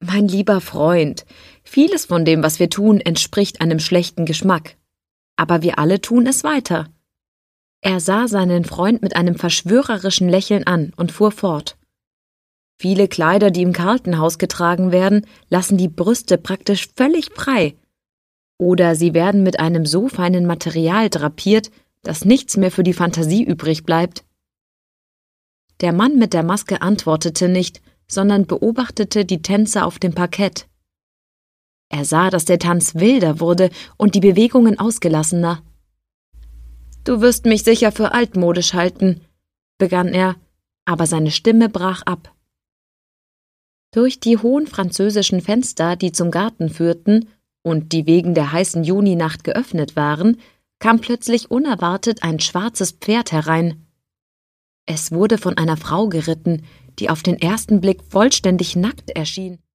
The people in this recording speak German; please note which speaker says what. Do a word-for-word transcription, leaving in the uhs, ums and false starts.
Speaker 1: »Mein lieber Freund, vieles von dem, was wir tun, entspricht einem schlechten Geschmack. Aber wir alle tun es weiter.« Er sah seinen Freund mit einem verschwörerischen Lächeln an und fuhr fort. »Viele Kleider, die im Carlton-Haus getragen werden, lassen die Brüste praktisch völlig frei. Oder sie werden mit einem so feinen Material drapiert, dass nichts mehr für die Fantasie übrig bleibt.« Der Mann mit der Maske antwortete nicht, sondern beobachtete die Tänzer auf dem Parkett. Er sah, dass der Tanz wilder wurde und die Bewegungen ausgelassener. »Du wirst mich sicher für altmodisch halten«, begann er, aber seine Stimme brach ab. Durch die hohen französischen Fenster, die zum Garten führten und die wegen der heißen Juninacht geöffnet waren, kam plötzlich unerwartet ein schwarzes Pferd herein. Es wurde von einer Frau geritten, die auf den ersten Blick vollständig nackt erschien.